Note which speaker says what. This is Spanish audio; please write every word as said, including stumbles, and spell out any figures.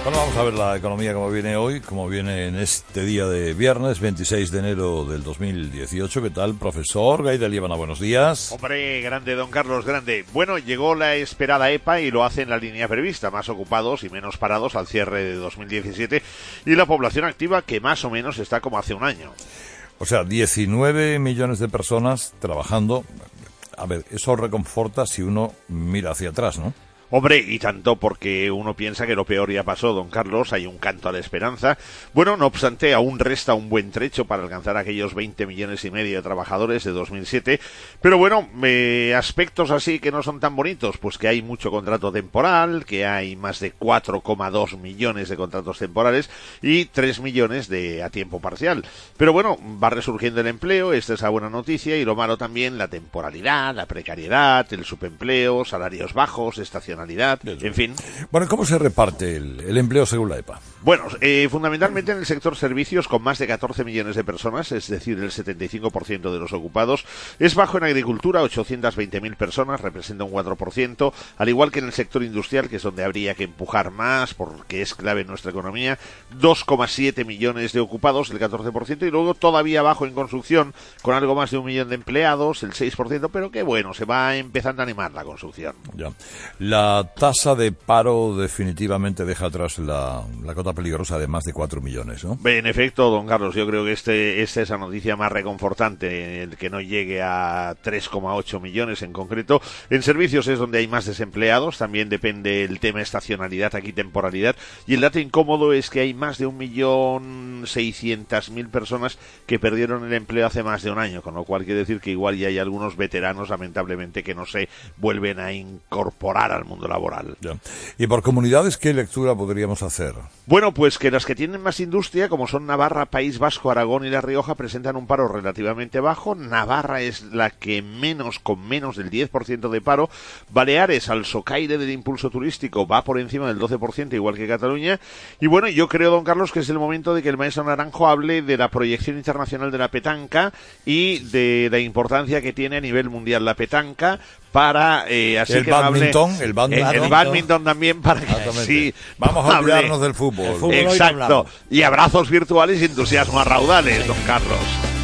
Speaker 1: Bueno, vamos a ver la economía como viene hoy, como viene en este día de viernes, veintiséis de enero del dos mil dieciocho. ¿Qué tal, profesor Gaida Liébana? Buenos días.
Speaker 2: Hombre, grande, don Carlos, grande. Bueno, llegó la esperada E P A y lo hace en la línea prevista, más ocupados y menos parados al cierre de dos mil diecisiete, y la población activa que más o menos está como hace un año.
Speaker 1: O sea, diecinueve millones de personas trabajando. A ver, eso reconforta si uno mira hacia atrás, ¿no?
Speaker 2: Hombre, y tanto, porque uno piensa que lo peor ya pasó, don Carlos, hay un canto a la esperanza. Bueno, no obstante, aún resta un buen trecho para alcanzar aquellos veinte millones y medio de trabajadores de dos mil siete, pero bueno, eh, aspectos así que no son tan bonitos, pues que hay mucho contrato temporal, que hay más de cuatro coma dos millones de contratos temporales y tres millones de a tiempo parcial. Pero bueno, va resurgiendo el empleo, esta es la buena noticia, y lo malo también, la temporalidad, la precariedad, el subempleo, salarios bajos, estacionalidad, en fin.
Speaker 1: Bueno, ¿cómo se reparte el, el empleo según la E P A?
Speaker 2: Bueno, eh, fundamentalmente en el sector servicios, con más de catorce millones de personas, es decir, el setenta y cinco por ciento de los ocupados. Es bajo en agricultura, ochocientas veinte mil personas, representa un cuatro por ciento, al igual que en el sector industrial, que es donde habría que empujar más, porque es clave en nuestra economía, dos coma siete millones de ocupados, el catorce por ciento, y luego todavía bajo en construcción, con algo más de un millón de empleados, el seis por ciento, pero que bueno, se va empezando a animar la construcción.
Speaker 1: Ya. La La tasa de paro definitivamente deja atrás la, la cota peligrosa de más de cuatro millones, ¿no?
Speaker 2: En efecto, don Carlos, yo creo que este, esta es la noticia más reconfortante, el que no llegue a tres coma ocho millones en concreto. En servicios es donde hay más desempleados, también depende el tema estacionalidad, aquí temporalidad, y el dato incómodo es que hay más de un millón seiscientas mil personas que perdieron el empleo hace más de un año, con lo cual quiere decir que igual ya hay algunos veteranos, lamentablemente, que no se vuelven a incorporar al mundo laboral.
Speaker 1: Ya. Y por comunidades, ¿qué lectura podríamos hacer?
Speaker 2: Bueno, pues que las que tienen más industria, como son Navarra, País Vasco, Aragón y La Rioja, presentan un paro relativamente bajo. Navarra es la que menos, con menos del diez por ciento de paro. Baleares, al socaire del impulso turístico, va por encima del doce por ciento, igual que Cataluña. Y bueno, yo creo, don Carlos, que es el momento de que el maestro Naranjo hable de la proyección internacional de la petanca y de la importancia que tiene a nivel mundial la petanca para eh, así
Speaker 1: el
Speaker 2: que
Speaker 1: badminton,
Speaker 2: hable,
Speaker 1: el badminton,
Speaker 2: el, el badminton también para que sí,
Speaker 1: vamos a olvidarnos del fútbol.
Speaker 2: fútbol. Exacto. Y abrazos virtuales y entusiasmo a raudales, don Carlos.